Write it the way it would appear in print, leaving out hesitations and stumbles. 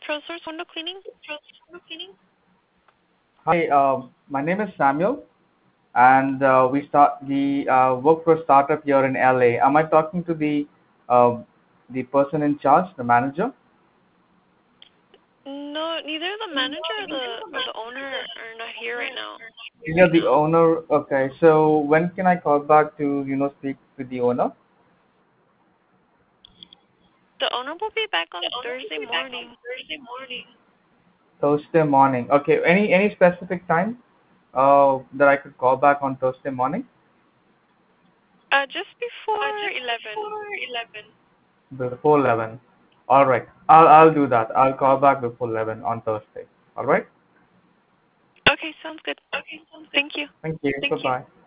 Trollsource window cleaning. Hi, my name is Samuel, and we work for a startup here in LA. Am I talking to the person in charge, the manager? No, neither the manager or the owner are not here right now. You're the owner. Okay, so when can I call back to speak with the owner? The owner will be back on Thursday morning. Thursday morning. Okay, any specific time that I could call back on Thursday morning? Just before 11. Before 11. All right. I'll do that. I'll call back before 11 on Thursday. All right. Okay, sounds good. Thank you. Thank you. Bye bye.